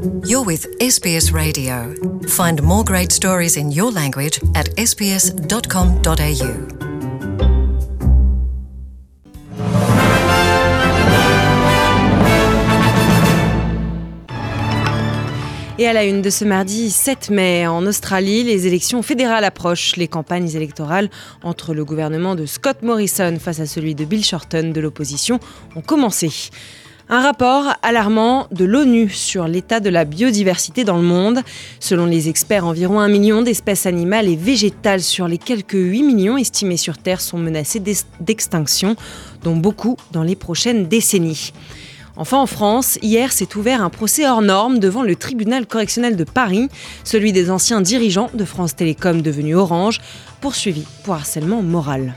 You're with SBS Radio. Find more great stories in your language at sbs.com.au. Et à la une de ce mardi 7 mai, en Australie, les élections fédérales approchent. Les campagnes électorales entre le gouvernement de Scott Morrison face à celui de Bill Shorten de l'opposition ont commencé. Un rapport alarmant de l'ONU sur l'état de la biodiversité dans le monde. Selon les experts, environ 1 million d'espèces animales et végétales sur les quelques 8 millions estimés sur Terre sont menacées d'extinction, dont beaucoup dans les prochaines décennies. Enfin, en France, hier s'est ouvert un procès hors norme devant le tribunal correctionnel de Paris, celui des anciens dirigeants de France Télécom devenu Orange, poursuivis pour harcèlement moral.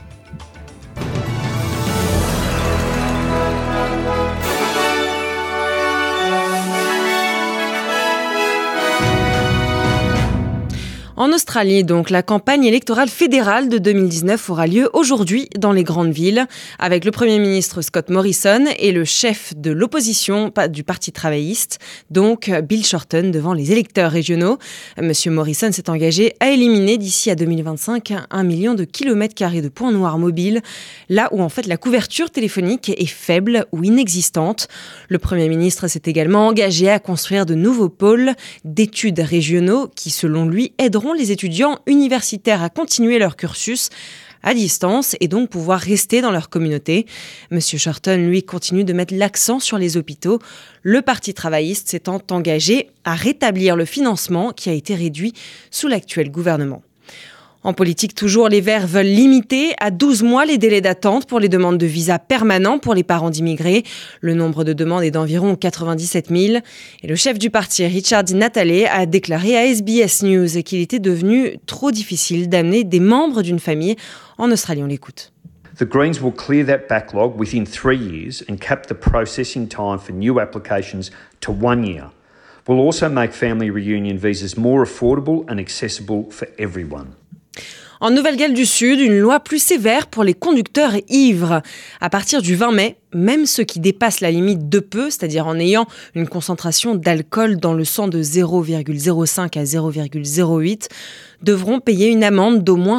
En Australie, donc, la campagne électorale fédérale de 2019 aura lieu aujourd'hui dans les grandes villes, avec le Premier ministre Scott Morrison et le chef de l'opposition du Parti travailliste, donc Bill Shorten, devant les électeurs régionaux. Monsieur Morrison s'est engagé à éliminer d'ici à 2025 1 million de kilomètres carrés de points noirs mobiles, là où en fait la couverture téléphonique est faible ou inexistante. Le Premier ministre s'est également engagé à construire de nouveaux pôles d'études régionaux qui, selon lui, aideront les étudiants universitaires à continuer leur cursus à distance et donc pouvoir rester dans leur communauté. Monsieur Shorten, lui, continue de mettre l'accent sur les hôpitaux. Le Parti travailliste s'étant engagé à rétablir le financement qui a été réduit sous l'actuel gouvernement. En politique toujours, les Verts veulent limiter à 12 mois les délais d'attente pour les demandes de visa permanents pour les parents d'immigrés. Le nombre de demandes est d'environ 97 000. Et le chef du parti, Richard Di Natale, a déclaré à SBS News qu'il était devenu trop difficile d'amener des membres d'une famille en Australie. On l'écoute. The Greens will clear that backlog within 3 years and cap the processing time for new applications to 1 year. We'll also make family reunion visas more affordable and accessible for everyone. En Nouvelle-Galles du Sud, une loi plus sévère pour les conducteurs ivres. À partir du 20 mai, même ceux qui dépassent la limite de peu, c'est-à-dire en ayant une concentration d'alcool dans le sang de 0,05 à 0,08, devront payer une amende d'au moins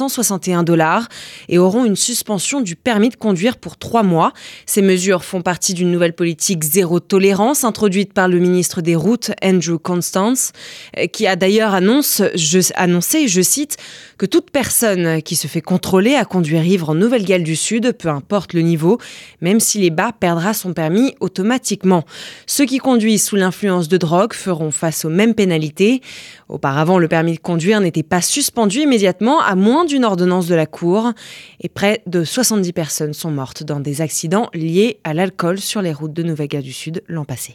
$561 et auront une suspension du permis de conduire pour 3 mois. Ces mesures font partie d'une nouvelle politique zéro tolérance introduite par le ministre des Routes, Andrew Constance, qui a d'ailleurs annoncé, je cite, que toute personne qui se fait contrôler à conduire ivre en Nouvelle-Galles du Sud, peu importe le niveau, même s'il est bas, perdra son permis automatiquement. Ceux qui conduisent sous l'influence de drogue feront face aux mêmes pénalités. Auparavant, le permis de conduire n'était pas suspendu immédiatement à moins d'une ordonnance de la Cour. Et près de 70 personnes sont mortes dans des accidents liés à l'alcool sur les routes de Nouvelle-Galles du Sud l'an passé.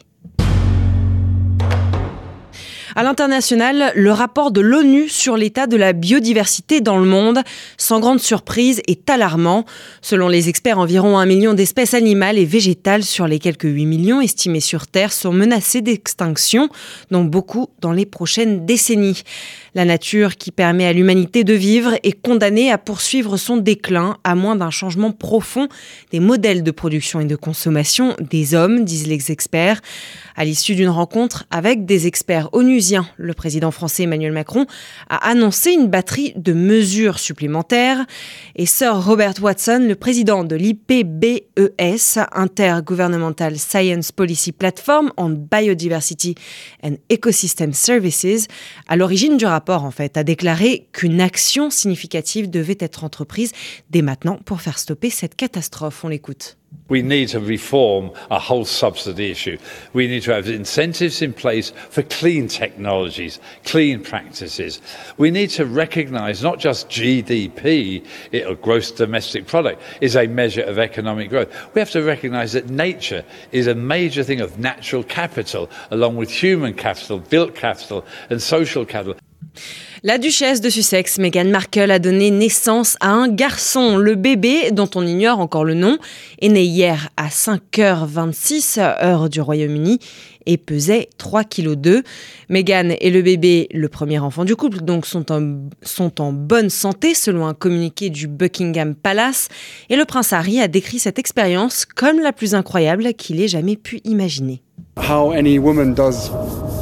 À l'international, le rapport de l'ONU sur l'état de la biodiversité dans le monde, sans grande surprise, est alarmant. Selon les experts, environ 1 million d'espèces animales et végétales sur les quelques 8 millions estimés sur Terre sont menacées d'extinction, dont beaucoup dans les prochaines décennies. La nature qui permet à l'humanité de vivre est condamnée à poursuivre son déclin, à moins d'un changement profond des modèles de production et de consommation des hommes, disent les experts. À l'issue d'une rencontre avec des experts onusiens, le président français Emmanuel Macron a annoncé une batterie de mesures supplémentaires. Et Sir Robert Watson, le président de l'IPBES, Intergovernmental Science Policy Platform on Biodiversity and Ecosystem Services, à l'origine du rapport, a déclaré qu'une action significative devait être entreprise dès maintenant pour faire stopper cette catastrophe. On l'écoute. We need to reform a whole subsidy issue. We need to have incentives in place for clean technologies, clean practices. We need to recognise not just GDP, gross domestic product, is a measure of economic growth. We have to recognise that nature is a major thing of natural capital, along with human capital, built capital and social capital. La duchesse de Sussex, Meghan Markle, a donné naissance à un garçon. Le bébé, dont on ignore encore le nom, est né hier à 5h26, heure du Royaume-Uni, et pesait 3,2 kg. Meghan et le bébé, le premier enfant du couple, donc sont en bonne santé, selon un communiqué du Buckingham Palace. Et le prince Harry a décrit cette expérience comme la plus incroyable qu'il ait jamais pu imaginer. How any woman does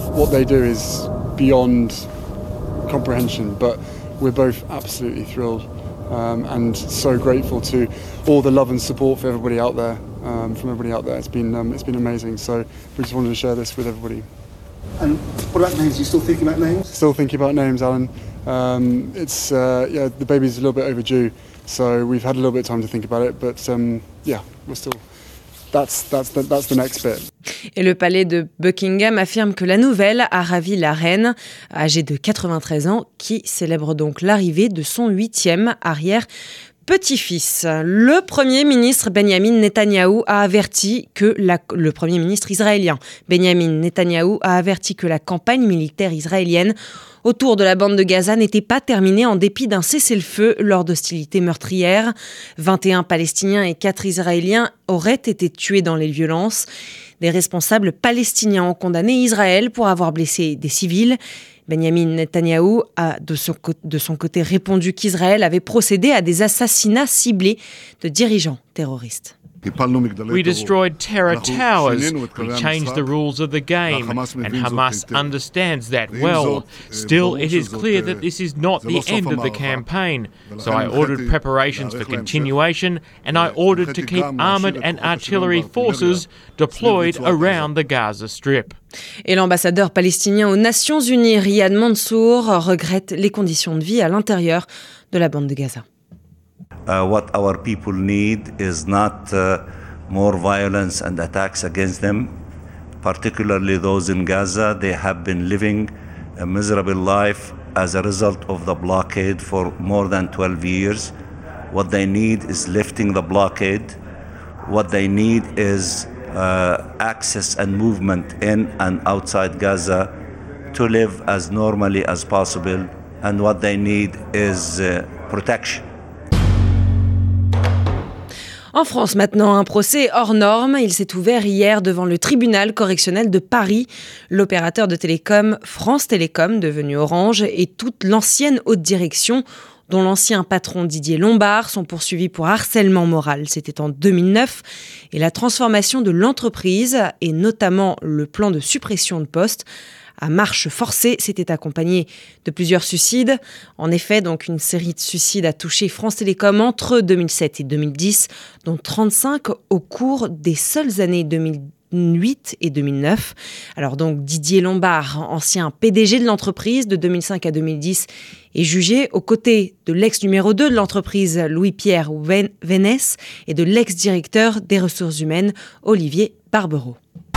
what they do is beyond comprehension, but we're both absolutely thrilled and so grateful to all the love and support for everybody out there, from everybody out there. It's been amazing. So we just wanted to share this with everybody. And what about names? Are you still thinking about names? Still thinking about names, Alan. The baby's a little bit overdue, so we've had a little bit of time to think about it. But we're still. That's the next bit. Et le palais de Buckingham affirme que la nouvelle a ravi la reine, âgée de 93 ans, qui célèbre donc l'arrivée de son 8e arrière-petit-fils. Le Premier ministre Benjamin Netanyahou a averti que le Premier ministre israélien Benjamin Netanyahou a averti que la campagne militaire israélienne autour de la bande de Gaza n'était pas terminée en dépit d'un cessez-le-feu lors d'hostilités meurtrières. 21 Palestiniens et 4 Israéliens auraient été tués dans les violences. Des responsables palestiniens ont condamné Israël pour avoir blessé des civils. Benjamin Netanyahou a de son côté répondu qu'Israël avait procédé à des assassinats ciblés de dirigeants terroristes. We destroyed terror towers. We changed the rules of the game, and Hamas understands that well. Still, it is clear that this is not the end of the campaign. So I ordered preparations for continuation, and I ordered to keep armoured and artillery forces deployed around the Gaza Strip. Et l'ambassadeur palestinien aux Nations Unies, Riyad Mansour, regrette les conditions de vie à l'intérieur de la bande de Gaza. What our people need is not more violence and attacks against them, particularly those in Gaza. They have been living a miserable life as a result of the blockade for more than 12 years. What they need is lifting the blockade. What they need is access and movement in and outside Gaza to live as normally as possible. And what they need is protection. En France maintenant, un procès hors norme. Il s'est ouvert hier devant le tribunal correctionnel de Paris. L'opérateur de télécom France Télécom, devenu Orange, et toute l'ancienne haute direction, dont l'ancien patron Didier Lombard, sont poursuivis pour harcèlement moral. C'était en 2009. Et la transformation de l'entreprise, et notamment le plan de suppression de postes, à marche forcée, s'était accompagné de plusieurs suicides. En effet, donc une série de suicides a touché France Télécom entre 2007 et 2010, dont 35 au cours des seules années 2008 et 2009. Alors donc Didier Lombard, ancien PDG de l'entreprise de 2005 à 2010, est jugé aux côtés de l'ex numéro 2 de l'entreprise Louis-Pierre Vénès et de l'ex-directeur des ressources humaines Olivier Barbereau.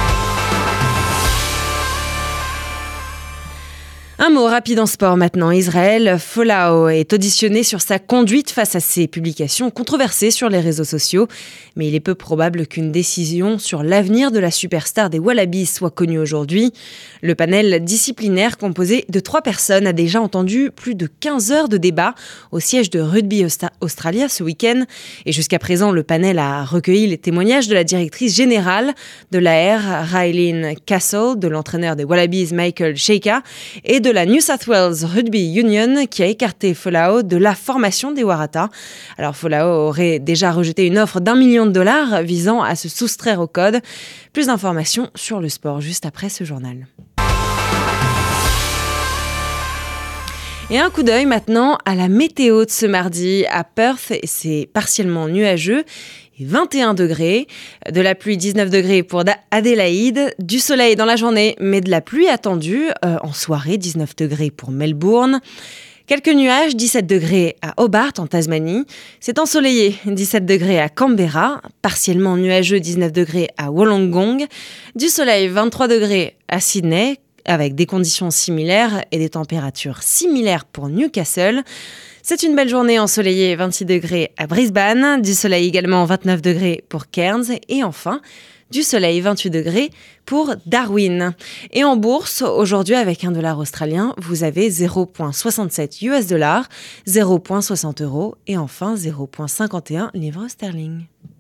Un mot rapide en sport maintenant. Israël Folau est auditionné sur sa conduite face à ses publications controversées sur les réseaux sociaux. Mais il est peu probable qu'une décision sur l'avenir de la superstar des Wallabies soit connue aujourd'hui. Le panel disciplinaire composé de 3 personnes a déjà entendu plus de 15 heures de débat au siège de Rugby Australia ce week-end. Et jusqu'à présent, le panel a recueilli les témoignages de la directrice générale de l'AR, Raylene Castle, de l'entraîneur des Wallabies, Michael Sheikha, et de la New South Wales Rugby Union qui a écarté Folau de la formation des Waratahs. Alors Folau aurait déjà rejeté une offre d'$1 million visant à se soustraire au code. Plus d'informations sur le sport juste après ce journal. Et un coup d'œil maintenant à la météo de ce mardi. À Perth, c'est partiellement nuageux. Et 21 degrés, de la pluie 19 degrés pour Adélaïde, du soleil dans la journée, mais de la pluie attendue en soirée, 19 degrés pour Melbourne. Quelques nuages, 17 degrés à Hobart en Tasmanie. C'est ensoleillé, 17 degrés à Canberra, partiellement nuageux, 19 degrés à Wollongong. Du soleil, 23 degrés à Sydney, avec des conditions similaires et des températures similaires pour Newcastle. C'est une belle journée ensoleillée, 26 degrés à Brisbane, du soleil également 29 degrés pour Cairns et enfin du soleil 28 degrés pour Darwin. Et en bourse, aujourd'hui avec $1 australien, vous avez 0,67 US $, 0,60 € et enfin 0,51 livres sterling.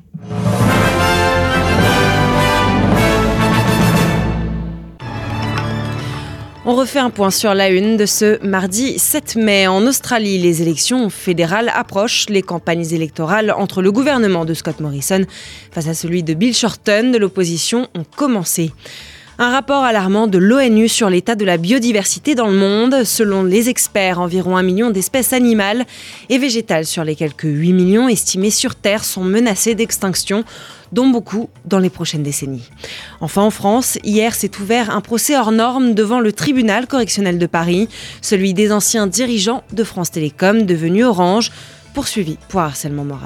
On refait un point sur la une de ce mardi 7 mai. En Australie, les élections fédérales approchent. Les campagnes électorales entre le gouvernement de Scott Morrison face à celui de Bill Shorten de l'opposition ont commencé. Un rapport alarmant de l'ONU sur l'état de la biodiversité dans le monde. Selon les experts, environ 1 million d'espèces animales et végétales sur les quelques 8 millions estimés sur Terre sont menacées d'extinction, dont beaucoup dans les prochaines décennies. Enfin, en France, hier s'est ouvert un procès hors norme devant le tribunal correctionnel de Paris, celui des anciens dirigeants de France Télécom, devenus Orange, poursuivis pour harcèlement moral.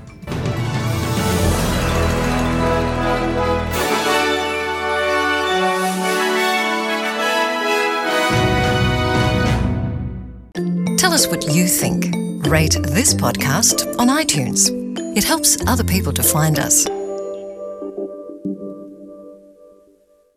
Tell us what you think. Rate this podcast on iTunes. It helps other people to find us.